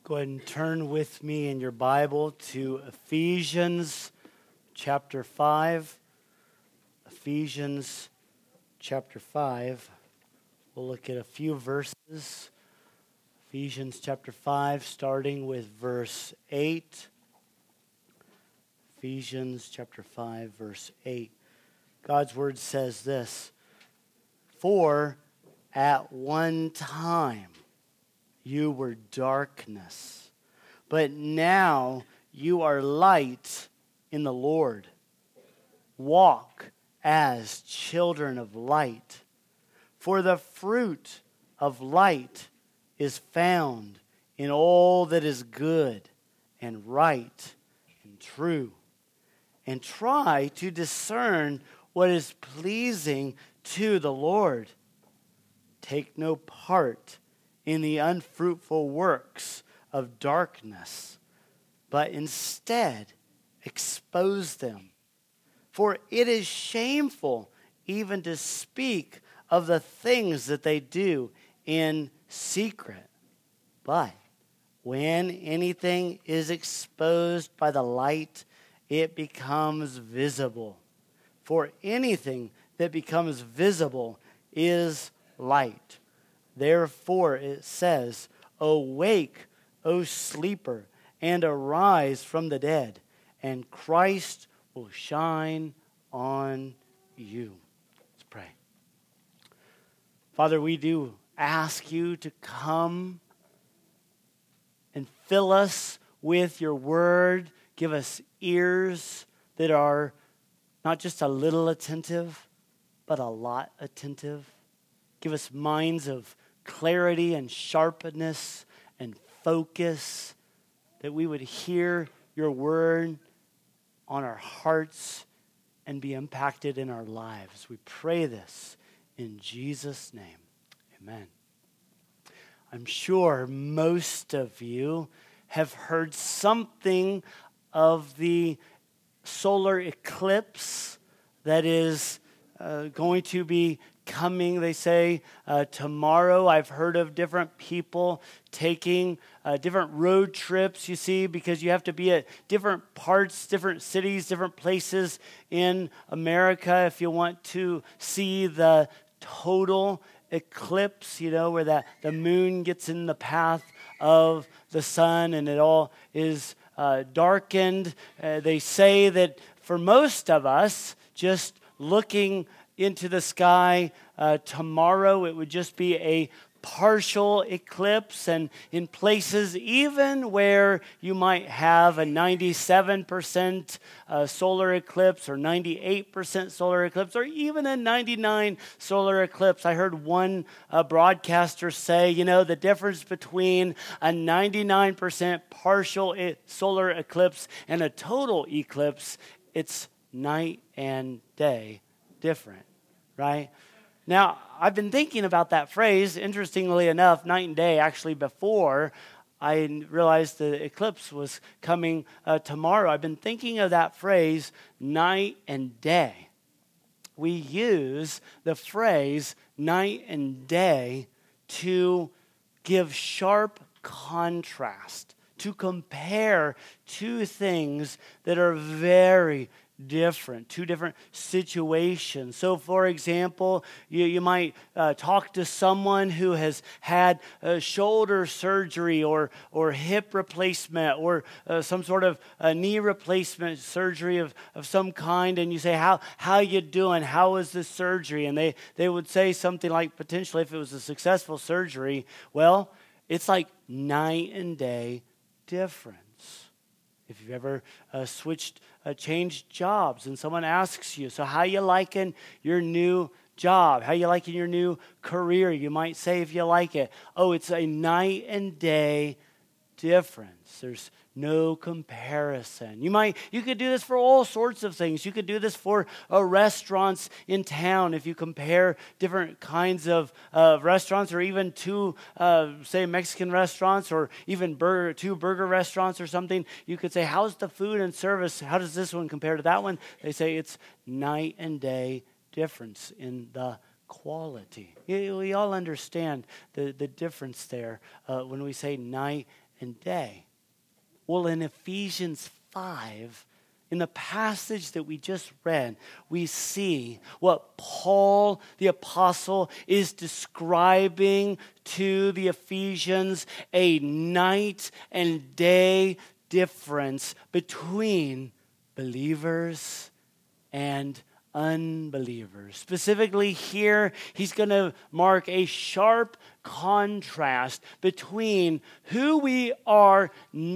Go ahead and turn with me in your Bible to Ephesians chapter 5. Ephesians chapter 5. We'll look at a few verses. Ephesians chapter 5, starting with verse 8. Ephesians chapter 5, verse 8. God's word says this: "For at one time you were darkness, but now you are light in the Lord. Walk as children of light, for the fruit of light is found in all that is good and right and true. And try to discern what is pleasing to the Lord. Take no part in the unfruitful works of darkness, but instead expose them. For it is shameful even to speak of the things that they do in secret. But when anything is exposed by the light, it becomes visible. For anything that becomes visible is light. Therefore it says, 'Awake, O sleeper, and arise from the dead, and Christ will shine on you.'" Let's pray. Father, we do ask you to come and fill us with your word. Give us ears that are not just a little attentive, but a lot attentive. Give us minds of clarity and sharpness and focus, that we would hear your word on our hearts and be impacted in our lives. We pray this in Jesus' name. Amen. I'm sure most of you have heard something of the solar eclipse that is going to be coming, they say, tomorrow. I've heard of different people taking different road trips, you see, because you have to be at different parts, different cities, different places in America if you want to see the total eclipse, you know, where the moon gets in the path of the sun and it all is darkened. They say that for most of us, just looking into the sky tomorrow, it would just be a partial eclipse, and in places even where you might have a 97% solar eclipse or 98% solar eclipse or even a 99 solar eclipse. I heard one broadcaster say, you know, the difference between a 99% partial solar eclipse and a total eclipse, it's night and day different, right? Now, I've been thinking about that phrase, interestingly enough, night and day, actually before I realized the eclipse was coming tomorrow. I've been thinking of that phrase, night and day. We use the phrase night and day to give sharp contrast, to compare two things that are very different, two different situations. So, for example, you might talk to someone who has had shoulder surgery or hip replacement or some sort of knee replacement surgery of some kind, and you say, how you doing? How was this surgery? And they would say something like, potentially, if it was a successful surgery, well, it's like night and day difference. If you've ever changed jobs and someone asks you, so how you liking your new job? How you liking your new career? You might say, if you like it, oh, it's a night and day difference. There's no comparison. You could do this for all sorts of things. You could do this for restaurants in town. If you compare different kinds of restaurants, or even two, say, Mexican restaurants, or even two burger restaurants or something, you could say, how's the food and service? How does this one compare to that one? They say it's night and day difference in the quality. We all understand the difference there when we say night and day. Well, in Ephesians 5, in the passage that we just read, we see what Paul the apostle is describing to the Ephesians, a night and day difference between believers and unbelievers. Specifically here, he's going to mark a sharp contrast between who we are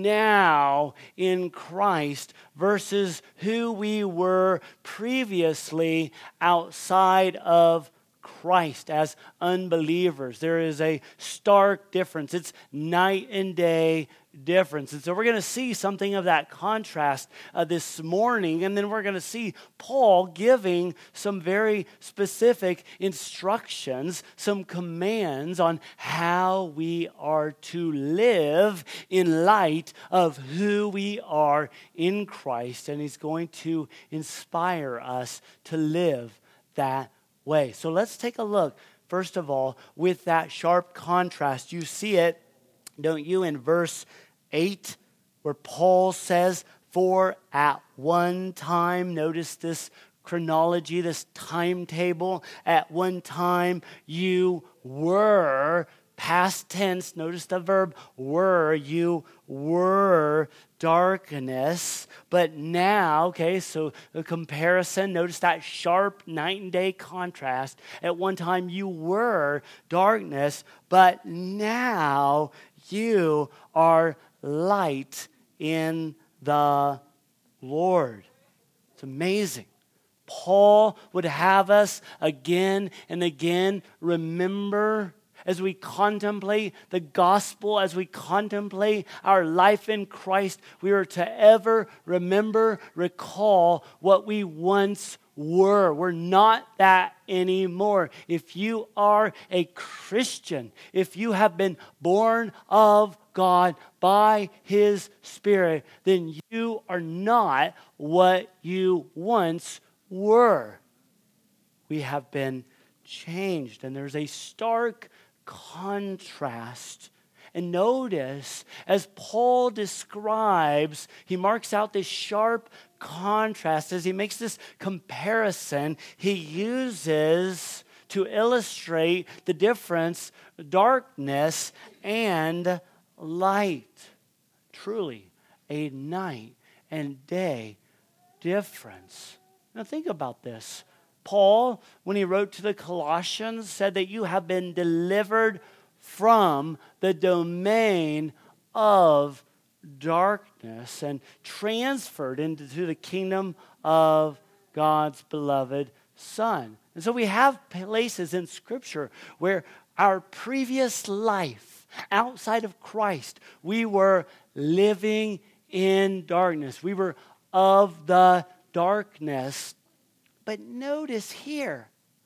now in Christ versus who we were previously outside of Christ as unbelievers. There is a stark difference. It's night and day difference. And so we're going to see something of that contrast this morning, and then we're going to see Paul giving some very specific instructions, some commands on how we are to live in light of who we are in Christ, and he's going to inspire us to live that way. So let's take a look, first of all, with that sharp contrast. You see it, don't you, in verse 8, where Paul says, for at one time, notice this chronology, this timetable, at one time you were, past tense, notice the verb were, you were darkness, but now, okay, so the comparison, notice that sharp night and day contrast. At one time you were darkness, but now you are light in the Lord. It's amazing. Paul would have us again and again remember, as we contemplate the gospel, as we contemplate our life in Christ, we are to ever remember, recall what we once were. We're not that anymore. If you are a Christian, if you have been born of God by His Spirit, then you are not what you once were. We have been changed, and there's a stark contrast. And notice, as Paul describes, he marks out this sharp contrast. As he makes this comparison, he uses to illustrate the difference, darkness and light. Truly, a night and day difference. Now think about this. Paul, when he wrote to the Colossians, said that you have been delivered from the domain of darkness and transferred into the kingdom of God's beloved Son. And so we have places in Scripture where our previous life outside of Christ, we were living in darkness. We were of the darkness. But notice here,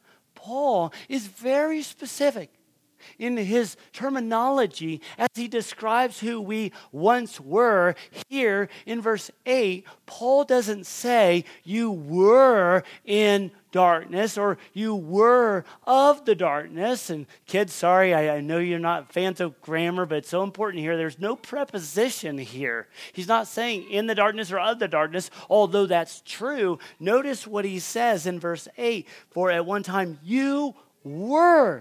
Paul is very specific in his terminology as he describes who we once were. Here in verse 8, Paul doesn't say you were in darkness or you were of the darkness. And kids, sorry, I know you're not fans of grammar, but it's so important here. There's no preposition here. He's not saying in the darkness or of the darkness, although that's true. Notice what he says in verse 8, for at one time you were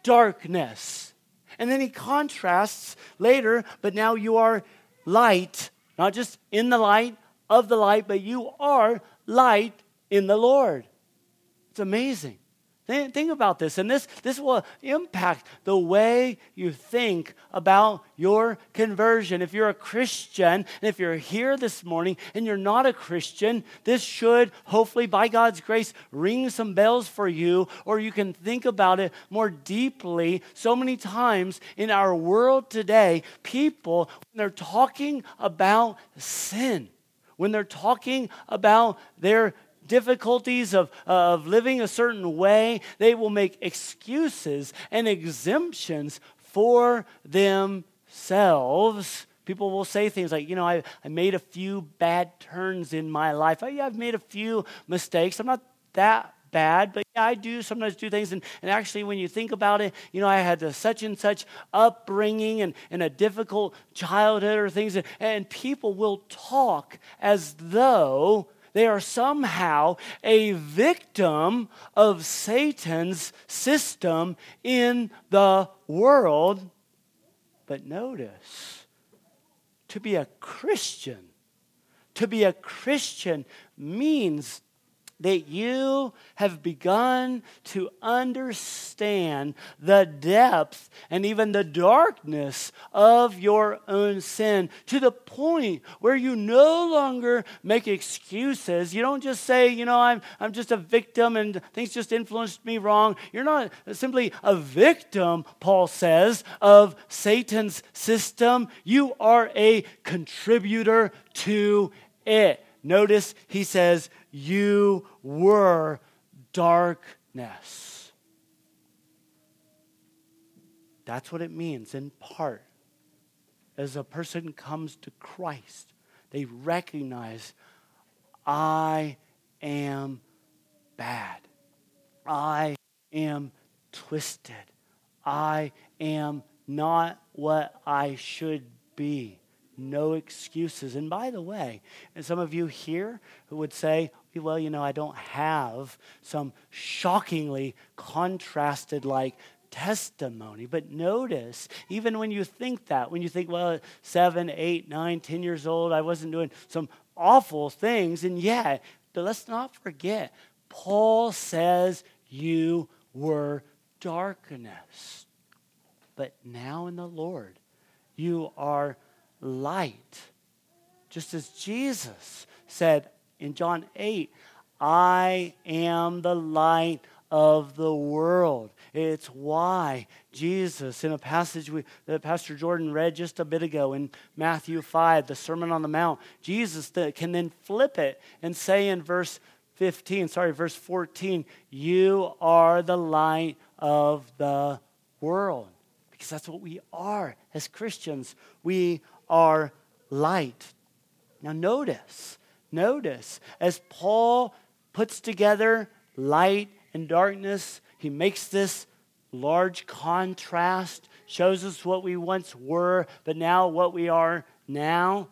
darkness. And then he contrasts later, but now you are light, not just in the light, of the light, but you are light in the Lord. It's amazing. Think about this, and this will impact the way you think about your conversion. If you're a Christian, and if you're here this morning and you're not a Christian, this should, hopefully by God's grace, ring some bells for you, or you can think about it more deeply. So many times in our world today, people, when they're talking about sin, when they're talking about their difficulties of living a certain way, they will make excuses and exemptions for themselves. People will say things like, I made a few bad turns in my life. Yeah, I've made a few mistakes. I'm not that bad, but yeah, I do sometimes do things. And actually, when you think about it, I had a such and such upbringing and a difficult childhood or things. And people will talk as though they are somehow a victim of Satan's system in the world. But notice, to be a Christian means that you have begun to understand the depth and even the darkness of your own sin, to the point where you no longer make excuses. You don't just say, I'm just a victim and things just influenced me wrong. You're not simply a victim, Paul says, of Satan's system. You are a contributor to it. Notice he says, you were darkness. That's what it means in part. As a person comes to Christ, they recognize, I am bad. I am twisted. I am not what I should be. No excuses. And by the way, and some of you here who would say, well, I don't have some shockingly contrasted testimony. But notice, even when you think that, when you think, well, 7, 8, 9, 10 years old, I wasn't doing some awful things. And yet, but let's not forget, Paul says you were darkness. But now in the Lord, you are light. Just as Jesus said in John 8, I am the light of the world. It's why Jesus, in a passage that Pastor Jordan read just a bit ago in Matthew 5, the Sermon on the Mount, Jesus can then flip it and say in verse 14, you are the light of the world. Because that's what we are as Christians. We are light. Now notice, as Paul puts together light and darkness, he makes this large contrast, shows us what we once were, but now what we are now.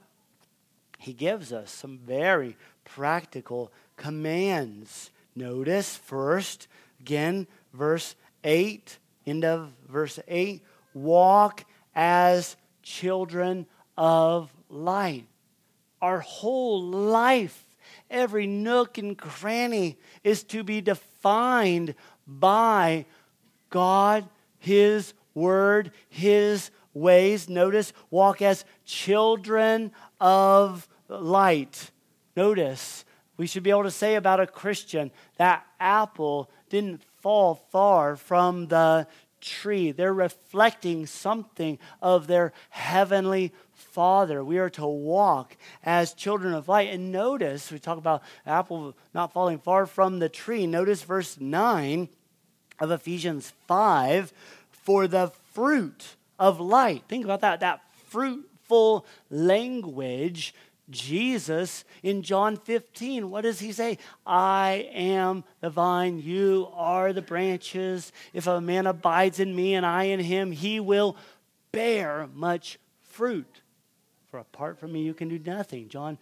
He gives us some very practical commands. Notice first, again, verse 8, end of verse 8, walk as children of light. Our whole life, every nook and cranny is to be defined by God, His Word, His ways. Notice, walk as children of light. Notice, we should be able to say about a Christian, that apple didn't fall far from the tree. They're reflecting something of their heavenly Father. We are to walk as children of light. And notice, we talk about apple not falling far from the tree. Notice verse 9 of Ephesians 5, for the fruit of light. Think about that fruitful language. Jesus, in John 15, what does he say? I am the vine, you are the branches. If a man abides in me and I in him, he will bear much fruit. For apart from me, you can do nothing. John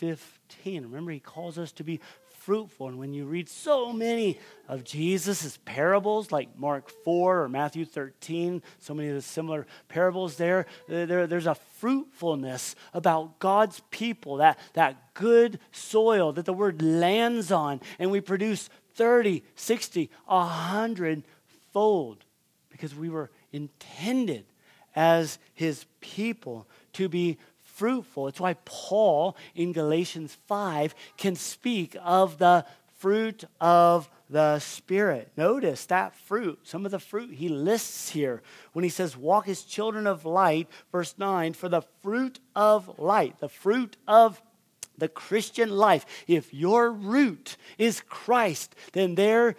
15. Remember, he calls us to be fruitful. And when you read so many of Jesus' parables, like Mark 4 or Matthew 13, so many of the similar parables there's a fruitfulness about God's people, that good soil that the word lands on, and we produce 30, 60, 100 fold, because we were intended as his people to be fruitful. It's why Paul in Galatians 5 can speak of the fruit of the Spirit. Notice that fruit, some of the fruit he lists here when he says, walk as children of light, verse 9, for the fruit of light, the fruit of the Christian life. If your root is Christ, then there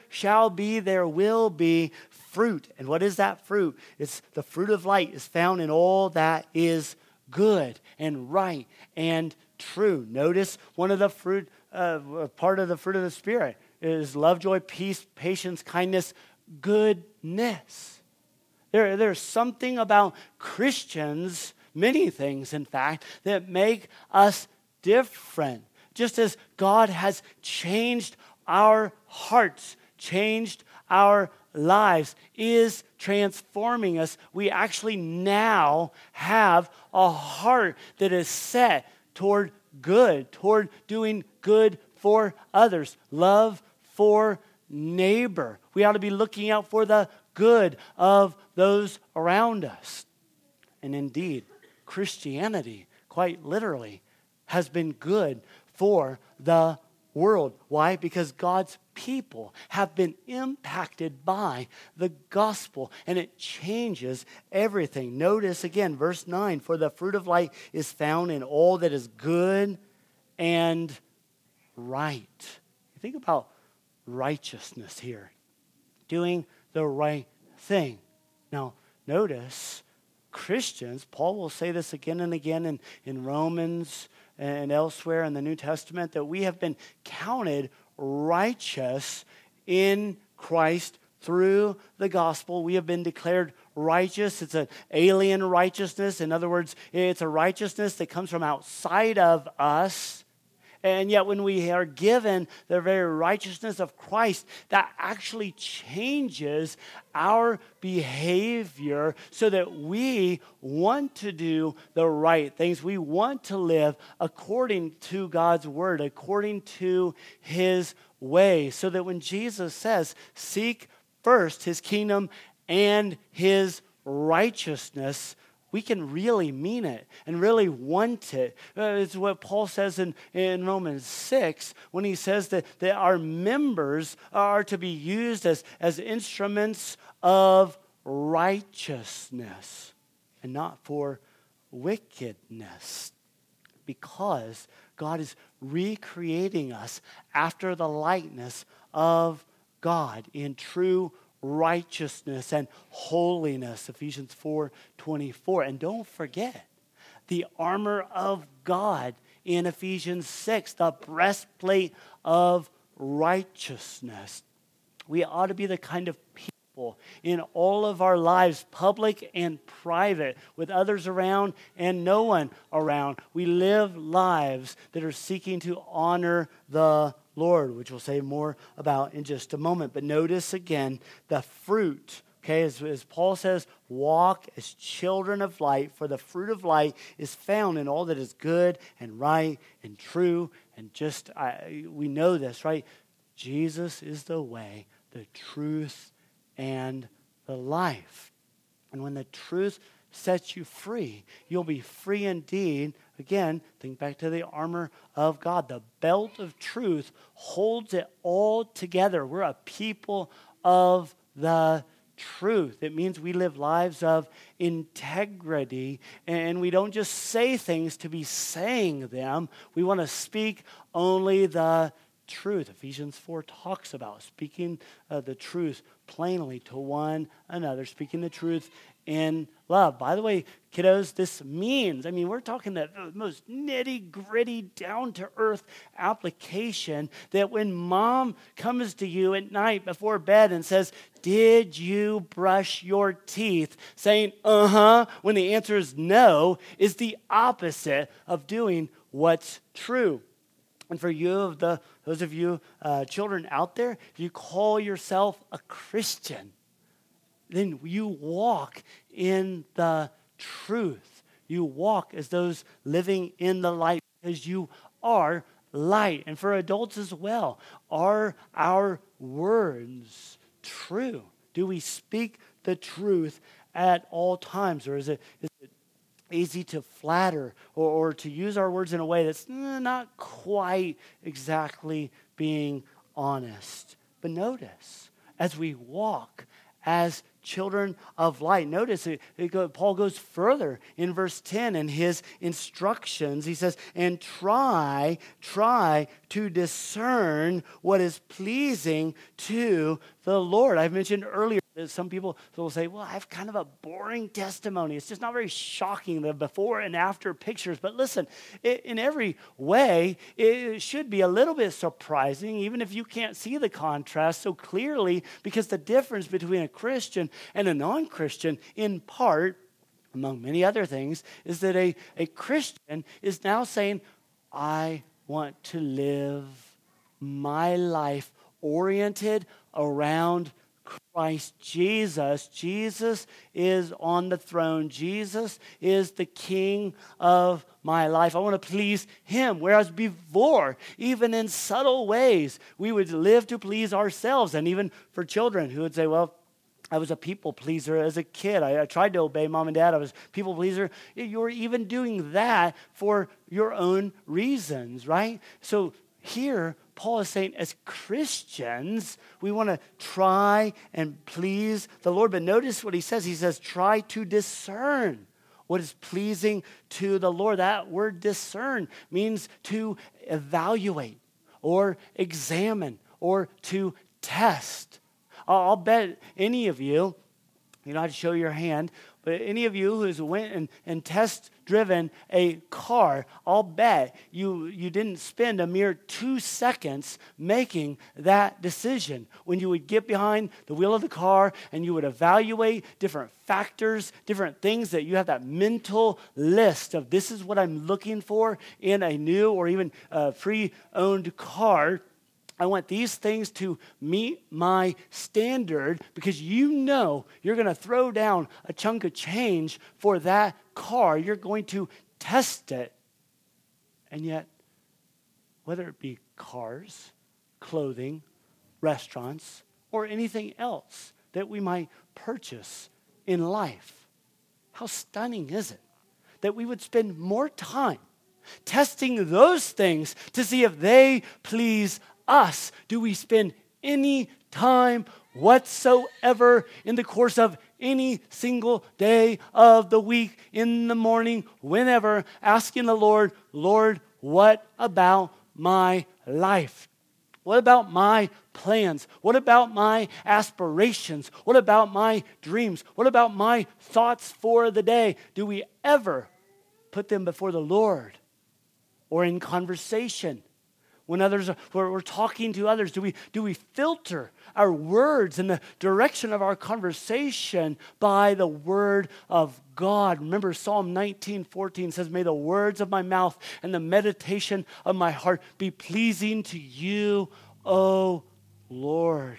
will be fruit. And what is that fruit? It's the fruit of light is found in all that is good and right and true. Notice one of the fruit, part of the fruit of the Spirit is love, joy, peace, patience, kindness, goodness. There's something about Christians, many things in fact, that make us different. Just as God has changed our hearts, changed our lives, is transforming us, we actually now have a heart that is set toward good, toward doing good for others, love for neighbor. We ought to be looking out for the good of those around us. And indeed, Christianity, quite literally, has been good for the world. Why? Because God's people have been impacted by the gospel, and it changes everything. Notice again, verse 9, for the fruit of light is found in all that is good and right. Think about righteousness here, doing the right thing. Now, notice Christians, Paul will say this again and again in Romans and elsewhere in the New Testament, that we have been counted righteous in Christ through the gospel. We have been declared righteous. It's an alien righteousness. In other words, it's a righteousness that comes from outside of us. And yet when we are given the very righteousness of Christ, that actually changes our behavior so that we want to do the right things. We want to live according to God's word, according to his way. So that when Jesus says, seek first his kingdom and his righteousness, we can really mean it and really want it. It's what Paul says in Romans 6 when he says that our members are to be used as instruments of righteousness and not for wickedness. Because God is recreating us after the likeness of God in true righteousness and holiness, Ephesians 4:24. And don't forget the armor of God in Ephesians 6, the breastplate of righteousness. We ought to be the kind of people in all of our lives, public and private, with others around and no one around. We live lives that are seeking to honor the Lord, which we'll say more about in just a moment. But notice again the fruit, okay, as Paul says, walk as children of light, for the fruit of light is found in all that is good and right and true and just, we know this, right? Jesus is the way, the truth, and the life. And when the truth sets you free, you'll be free indeed. Again, think back to the armor of God. The belt of truth holds it all together. We're a people of the truth. It means we live lives of integrity, and we don't just say things to be saying them. We want to speak only the truth. Ephesians 4 talks about speaking the truth plainly to one another, speaking the truth in love. By the way, kiddos, this means, we're talking the most nitty-gritty, down-to-earth application that when mom comes to you at night before bed and says, did you brush your teeth? Saying, when the answer is no, is the opposite of doing what's true. And for you, those of you children out there, if you call yourself a Christian, then you walk in the truth. You walk as those living in the light because you are light. And for adults as well, are our words true? Do we speak the truth at all times? Or is it easy to flatter or to use our words in a way that's not quite exactly being honest? But notice, as we walk as children of light. Notice Paul goes further in verse 10 in his instructions. He says, and try to discern what is pleasing to the Lord. I've mentioned earlier Some people will say, well, I have kind of a boring testimony. It's just not very shocking, the before and after pictures. But listen, in every way, it should be a little bit surprising, even if you can't see the contrast so clearly, because the difference between a Christian and a non-Christian, in part, among many other things, is that a Christian is now saying, I want to live my life oriented around Christ Jesus. Jesus is on the throne. Jesus is the King of my life. I want to please Him. Whereas before, even in subtle ways, we would live to please ourselves. And even for children who would say, well, I was a people pleaser as a kid. I tried to obey mom and dad. I was a people pleaser. You were even doing that for your own reasons, right? So here, Paul is saying, as Christians, we want to try and please the Lord. But notice what he says. He says, try to discern what is pleasing to the Lord. That word discern means to evaluate or examine or to test. I'll bet any of you, you don't have to show your hand, but any of you who's went and test-driven a car, I'll bet you didn't spend a mere 2 seconds making that decision. When you would get behind the wheel of the car and you would evaluate different factors, different things that you have that mental list of this is what I'm looking for in a new or even pre-owned car. I want these things to meet my standard because you know you're going to throw down a chunk of change for that car. You're going to test it. And yet, whether it be cars, clothing, restaurants, or anything else that we might purchase in life, how stunning is it that we would spend more time testing those things to see if they please us? Do we spend any time whatsoever in the course of any single day of the week, in the morning, whenever, asking the Lord, Lord, what about my life? What about my plans? What about my aspirations? What about my dreams? What about my thoughts for the day? Do we ever put them before the Lord or in conversation? When we're talking to others, do we filter our words in the direction of our conversation by the word of God? Remember, Psalm 19:14 says, may the words of my mouth and the meditation of my heart be pleasing to you, O Lord.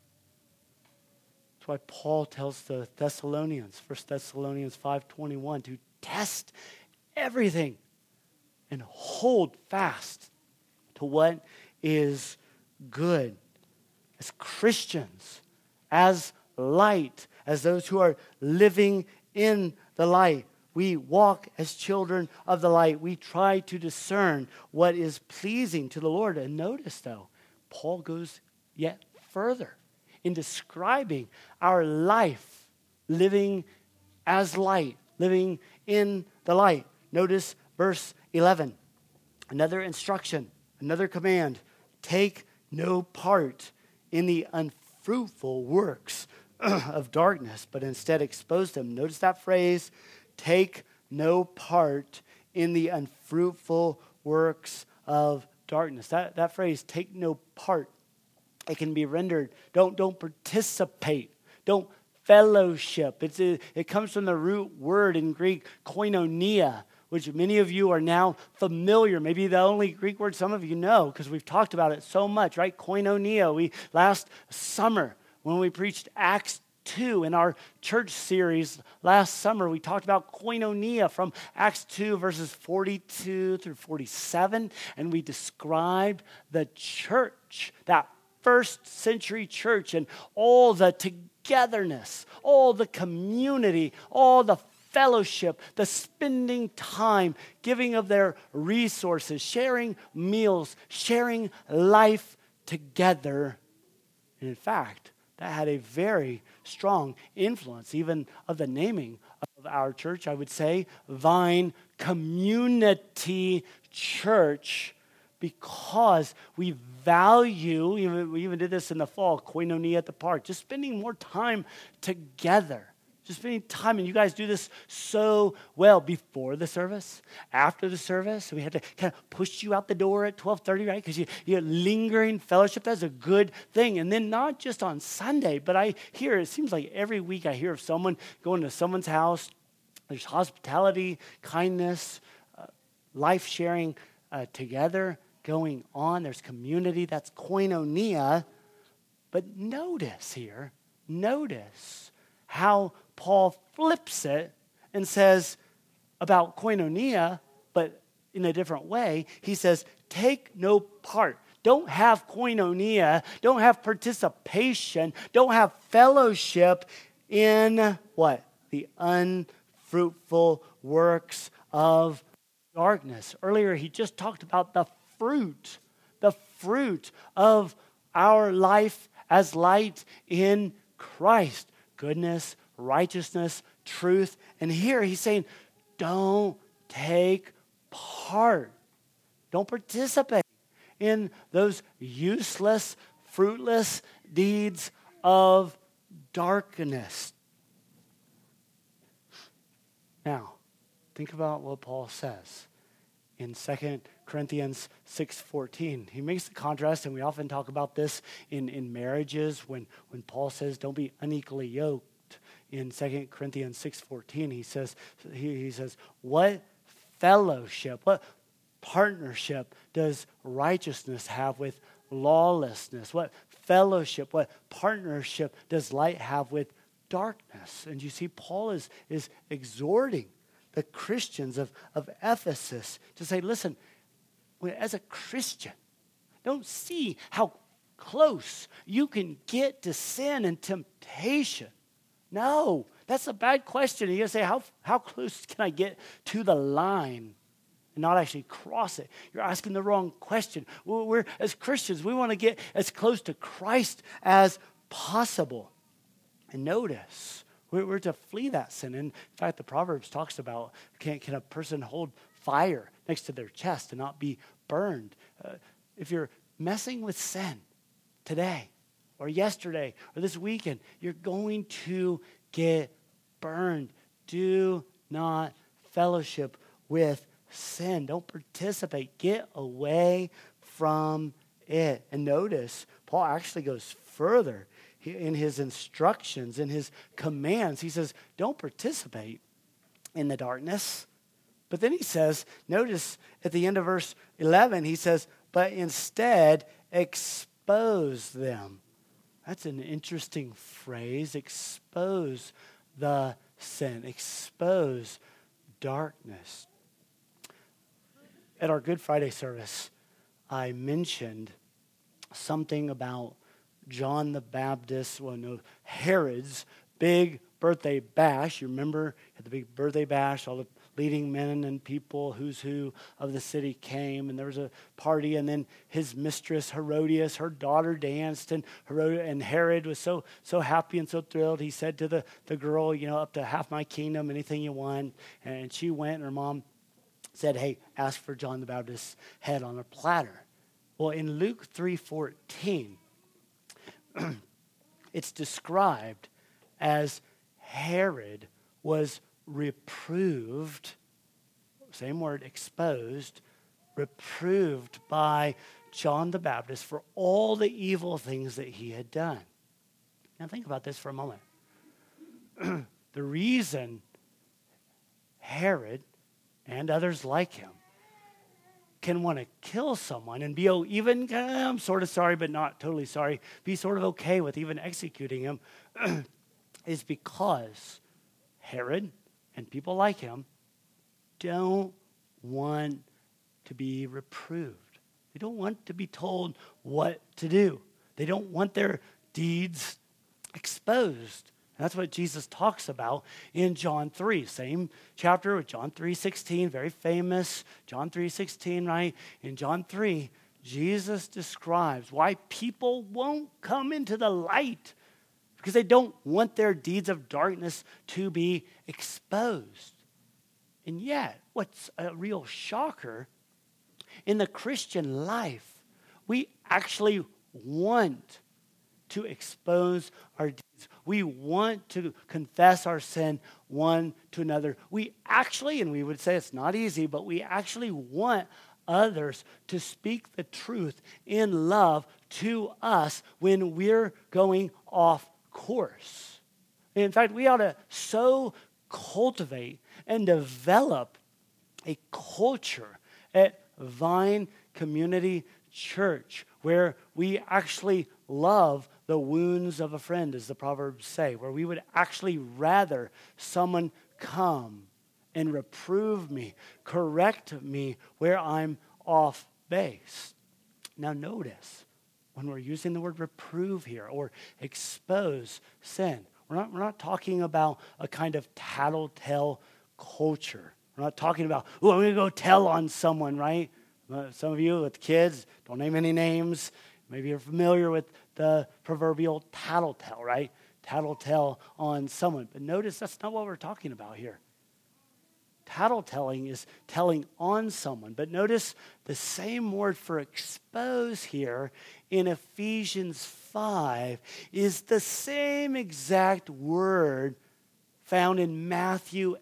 That's why Paul tells the Thessalonians, 1 Thessalonians 5:21, to test everything and hold fast to what is good. As Christians, as light, as those who are living in the light, we walk as children of the light. We try to discern what is pleasing to the Lord. And notice, though, Paul goes yet further in describing our life living as light, living in the light. Notice verse 11. Another instruction. Another command, take no part in the unfruitful works of darkness, but instead expose them. Notice that phrase, take no part in the unfruitful works of darkness. That phrase, take no part, it can be rendered, don't participate, don't fellowship. It comes from the root word in Greek, koinonia, which many of you are now familiar. Maybe the only Greek word some of you know because we've talked about it so much, right? Koinonia. Last summer when we preached Acts 2 in our church series last summer, we talked about koinonia from Acts 2 verses 42 through 47, and we described the church, that first century church, and all the togetherness, all the community, all the fellowship, the spending time, giving of their resources, sharing meals, sharing life together. And in fact, that had a very strong influence, even of the naming of our church, I would say, Vine Community Church, because we value, we even did this in the fall, koinonia at the park, just spending more time together. Just spending time, and you guys do this so well before the service, after the service. We had to kind of push you out the door at 12:30, right? Because you're lingering fellowship. That's a good thing. And then not just on Sunday, but it seems like every week I hear of someone going to someone's house. There's hospitality, kindness, life sharing together going on. There's community. That's koinonia. But notice how Paul flips it and says about koinonia, but in a different way. He says, take no part. Don't have koinonia. Don't have participation. Don't have fellowship in what? The unfruitful works of darkness. Earlier, he just talked about the fruit of our life as light in Christ. Goodness, righteousness, truth. And here he's saying, don't take part. Don't participate in those useless, fruitless deeds of darkness. Now, think about what Paul says in 2 Corinthians 6:14. He makes the contrast, and we often talk about this in marriages when Paul says, don't be unequally yoked. In 2 Corinthians 6:14, he says, what fellowship, what partnership does righteousness have with lawlessness? What fellowship, what partnership does light have with darkness? And you see, Paul is exhorting the Christians of Ephesus to say, listen, as a Christian, don't see how close you can get to sin and temptation. No, that's a bad question. You gotta say, how close can I get to the line and not actually cross it? You're asking the wrong question. We're as Christians, we want to get as close to Christ as possible. And notice, we're to flee that sin. And in fact, the Proverbs talks about, can a person hold fire next to their chest and not be burned? If you're messing with sin today or yesterday or this weekend, you're going to get burned. Do not fellowship with sin. Don't participate. Get away from it. And notice, Paul actually goes further in his instructions, in his commands. He says, don't participate in the darkness. But then he says, notice at the end of verse 11, he says, but instead expose them. That's an interesting phrase. Expose the sin. Expose darkness. At our Good Friday service, I mentioned something about John the Baptist, Herod's big birthday bash. You remember at the big birthday bash, all the leading men and people, who's who of the city came, and there was a party, and then his mistress Herodias, her daughter, danced, and Herod was so happy and so thrilled. He said to the girl, up to half my kingdom, anything you want. And she went, and her mom said, hey, ask for John the Baptist's head on a platter. Well, in Luke 3:14, it's described as Herod was reproved, same word, exposed, reproved by John the Baptist for all the evil things that he had done. Now think about this for a moment. The reason Herod and others like him can want to kill someone and be even, I'm sort of sorry, but not totally sorry, be sort of okay with even executing him is because Herod and people like him don't want to be reproved. They don't want to be told what to do. They don't want their deeds exposed. And that's what Jesus talks about in John 3. Same chapter with John 3:16, very famous. John 3:16, right? In John 3, Jesus describes why people won't come into the light because they don't want their deeds of darkness to be exposed. And yet, what's a real shocker In the Christian life, we actually want to expose our deeds. We want to confess our sin one to another. We actually, and we would say it's not easy, but we actually want others to speak the truth in love to us when we're going off course. In fact, we ought to so cultivate and develop a culture at Vine Community Church where we actually love the wounds of a friend, as the Proverbs say, where we would actually rather someone come and reprove me, correct me where I'm off base. Now notice, when we're using the word reprove here or expose sin, we're not talking about a kind of tattletale culture. We're not talking about, I'm going to go tell on someone, right? Some of you with kids, don't name any names. Maybe you're familiar with the proverbial tattletale, right? Tattletale on someone. But notice that's not what we're talking about here. Tattletelling is telling on someone. But notice the same word for expose here in Ephesians 5 is the same exact word found in Matthew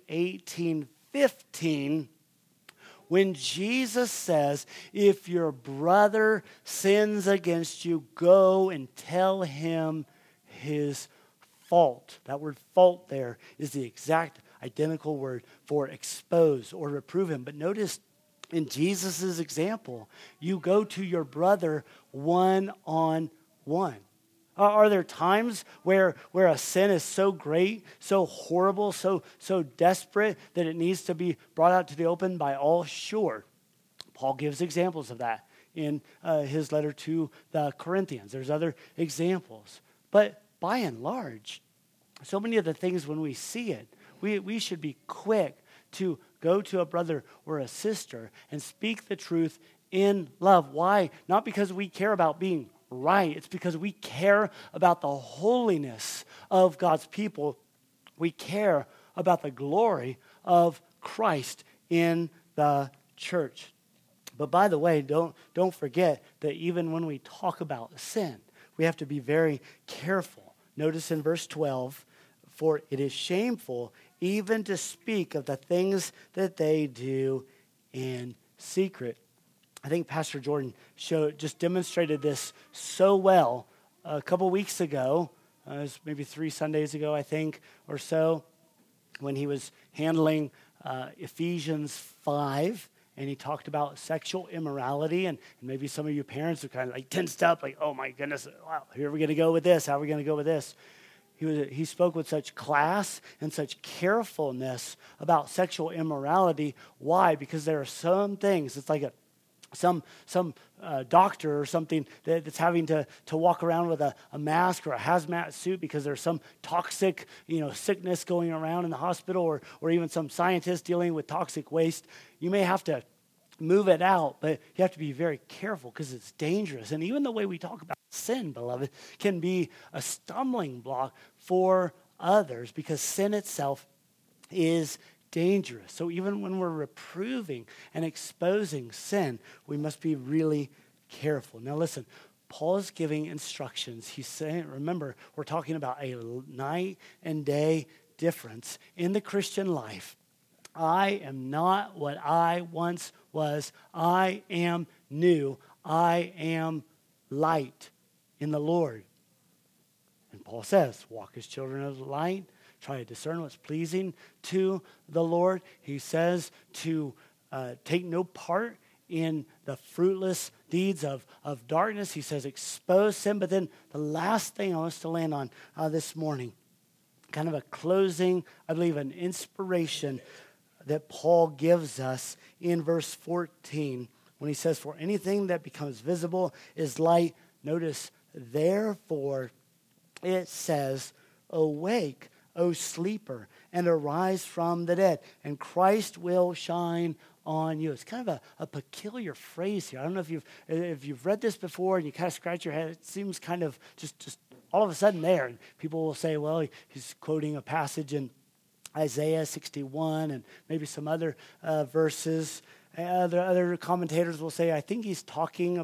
18:15 when Jesus says, if your brother sins against you, go and tell him his fault. That word fault there is the exact identical word for expose or reprove him. But notice in Jesus' example, you go to your brother one-on-one. Are there times where a sin is so great, so horrible, so desperate that it needs to be brought out to the open by all? Sure. Paul gives examples of that in his letter to the Corinthians. There's other examples. But by and large, so many of the things when we see it, we should be quick to go to a brother or a sister and speak the truth in love. Why? Not because we care about being right. It's because we care about the holiness of God's people. We care about the glory of Christ in the church. But by the way, don't forget that even when we talk about sin, we have to be very careful. Notice in verse 12, for it is shameful even to speak of the things that they do in secret. I think Pastor Jordan just demonstrated this so well a couple weeks ago. It was maybe 3 Sundays ago, I think, or so, when he was handling Ephesians 5, and he talked about sexual immorality, and maybe some of you parents are kind of like tensed up, like, oh my goodness, wow, here are we going to go with this? How are we going to go with this? He spoke with such class and such carefulness about sexual immorality. Why? Because there are some things, it's like some doctor or something that's having to walk around with a mask or a hazmat suit because there's some toxic sickness going around in the hospital, or even some scientist dealing with toxic waste. You may have to move it out, but you have to be very careful because it's dangerous. And even the way we talk about sin, beloved, can be a stumbling block for others because sin itself is dangerous. So even when we're reproving and exposing sin, we must be really careful. Now listen, Paul is giving instructions. He's saying, remember, we're talking about a night and day difference in the Christian life. I am not what I once was. I am new. I am light in the Lord. And Paul says, walk as children of the light. Try to discern what's pleasing to the Lord. He says to take no part in the fruitless deeds of darkness. He says expose sin. But then the last thing I want us to land on this morning, kind of a closing, I believe an inspiration that Paul gives us in verse 14 when he says, for anything that becomes visible is light. Notice, therefore, it says, awake, O sleeper, and arise from the dead, and Christ will shine on you. It's kind of a peculiar phrase here. I don't know if you've read this before and you kind of scratch your head. It seems kind of just all of a sudden there. And people will say, well, he's quoting a passage in Isaiah 61 and maybe some other verses. Other commentators will say, I think he's talking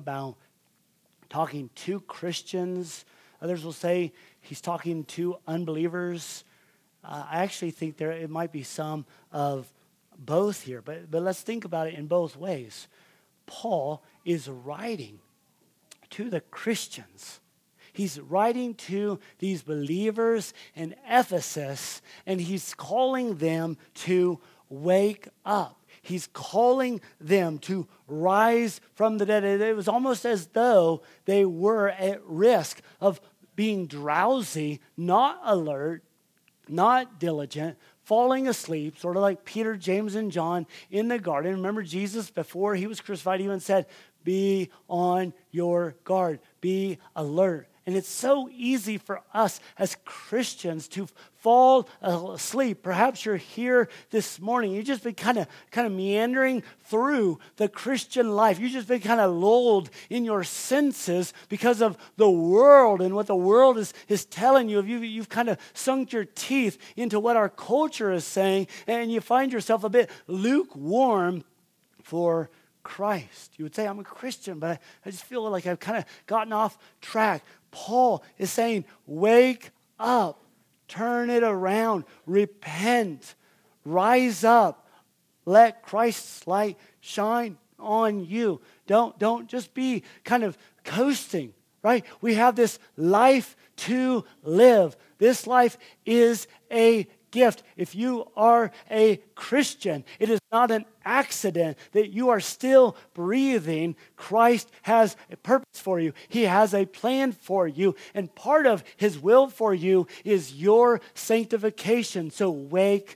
to Christians. Others will say he's talking to unbelievers. I actually think it might be some of both here, but let's think about it in both ways. Paul is writing to the Christians. He's writing to these believers in Ephesus, and he's calling them to wake up. He's calling them to rise from the dead. It was almost as though they were at risk of being drowsy, not alert, not diligent, falling asleep, sort of like Peter, James, and John in the garden. Remember, Jesus, before he was crucified, even said, be on your guard, be alert. And it's so easy for us as Christians to fall asleep. Perhaps you're here this morning. You've just been kind of meandering through the Christian life. You've just been kind of lulled in your senses because of the world and what the world is telling you. You've kind of sunk your teeth into what our culture is saying, and you find yourself a bit lukewarm for Christ. You would say, I'm a Christian, but I just feel like I've kind of gotten off track. Paul is saying, wake up, turn it around, repent, rise up, let Christ's light shine on you. Don't just be kind of coasting, right? We have this life to live. This life is a gift. If you are a Christian, it is not an accident that you are still breathing. Christ has a purpose for you. He has a plan for you. And part of his will for you is your sanctification. So wake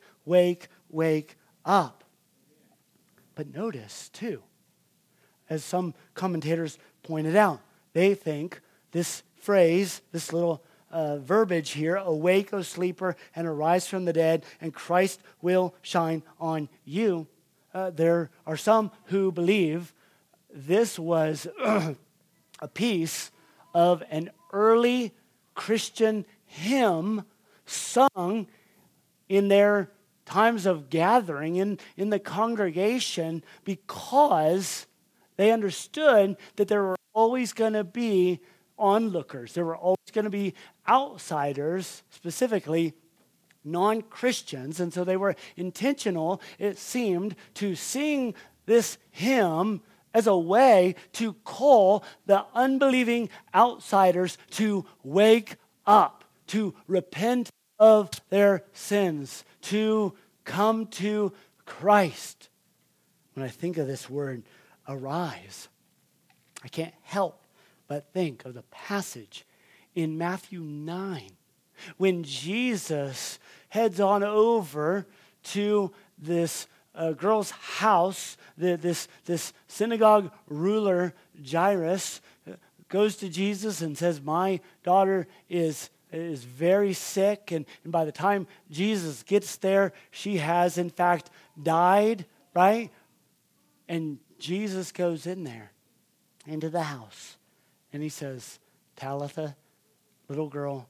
up. But notice, too, as some commentators pointed out, they think this phrase, this little verbiage here, awake, O sleeper, and arise from the dead, and Christ will shine on you. There are some who believe this was a piece of an early Christian hymn sung in their times of gathering in the congregation, because they understood that there were always going to be onlookers. There were always going to be outsiders, specifically non-Christians. And so they were intentional, it seemed, to sing this hymn as a way to call the unbelieving outsiders to wake up, to repent of their sins, to come to Christ. When I think of this word, arise, I can't help but think of the passage in Matthew 9 when Jesus heads on over to this girl's house. This synagogue ruler, Jairus, goes to Jesus and says, my daughter is very sick. And by the time Jesus gets there, she has in fact died, right? And Jesus goes in there into the house. And he says, Talitha, little girl,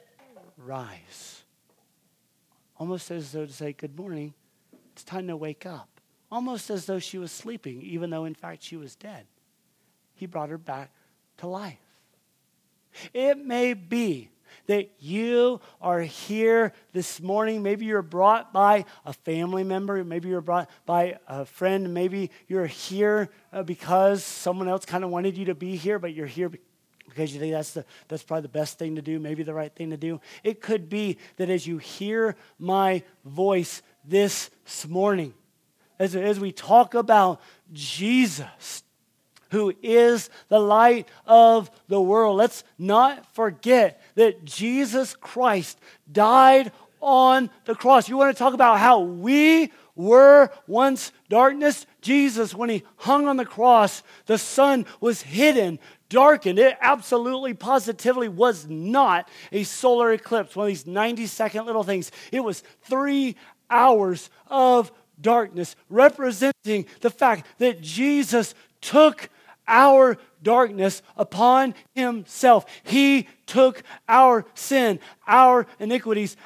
rise. Almost as though to say, good morning, it's time to wake up. Almost as though she was sleeping, even though in fact she was dead. He brought her back to life. It may be that you are here this morning. Maybe you're brought by a family member. Maybe you're brought by a friend. Maybe you're here because someone else kind of wanted you to be here, but you're here because you think that's probably the best thing to do, maybe the right thing to do. It could be that as you hear my voice this morning, as we talk about Jesus, who is the light of the world, let's not forget that Jesus Christ died on the cross. You want to talk about how we were once darkness? Jesus, when he hung on the cross, the sun was hidden, darkened. It absolutely, positively was not a solar eclipse, one of these 90-second little things. It was 3 hours of darkness, representing the fact that Jesus took our darkness upon himself. He took our sin, our iniquities.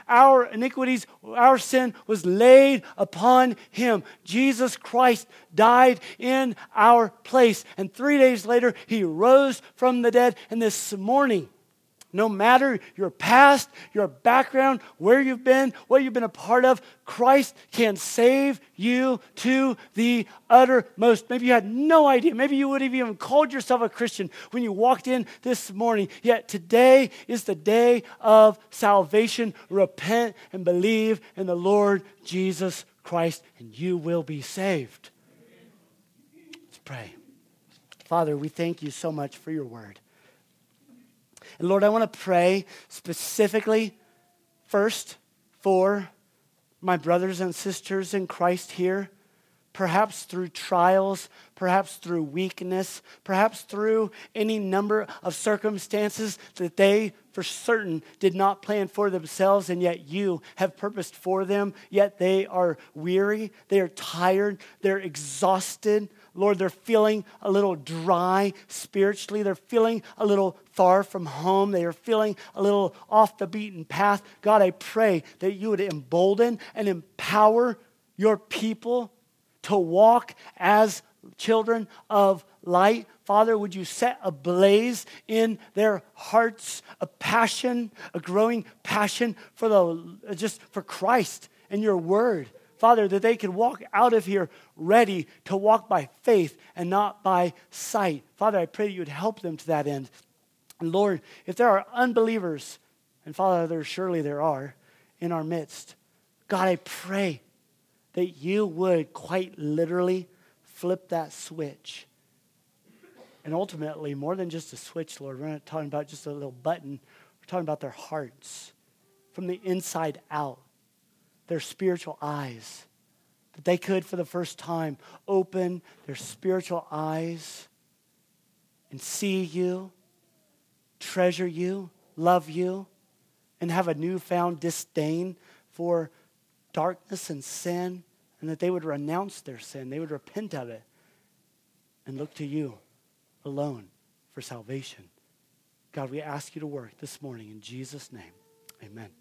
Our sin was laid upon him. Jesus Christ died in our place. And 3 days later, he rose from the dead. And this morning, no matter your past, your background, where you've been, what you've been a part of, Christ can save you to the uttermost. Maybe you had no idea. Maybe you would have even called yourself a Christian when you walked in this morning. Yet today is the day of salvation. Repent and believe in the Lord Jesus Christ, and you will be saved. Let's pray. Father, we thank you so much for your word. And Lord, I want to pray specifically first for my brothers and sisters in Christ here, perhaps through trials, perhaps through weakness, perhaps through any number of circumstances that they for certain did not plan for themselves, and yet you have purposed for them, yet they are weary, they are tired, they're exhausted. Lord, they're feeling a little dry spiritually. They're feeling a little far from home. They are feeling a little off the beaten path. God, I pray that you would embolden and empower your people to walk as children of light. Father, would you set ablaze in their hearts a passion, a growing passion for for Christ and your word. Father, that they could walk out of here ready to walk by faith and not by sight. Father, I pray that you would help them to that end. And Lord, if there are unbelievers, and Father, surely there are in our midst, God, I pray that you would quite literally flip that switch. And ultimately, more than just a switch, Lord, we're not talking about just a little button. We're talking about their hearts from the inside out. Their spiritual eyes, that they could for the first time open their spiritual eyes and see you, treasure you, love you, and have a newfound disdain for darkness and sin, and that they would renounce their sin, they would repent of it, and look to you alone for salvation. God, we ask you to work this morning in Jesus' name. Amen.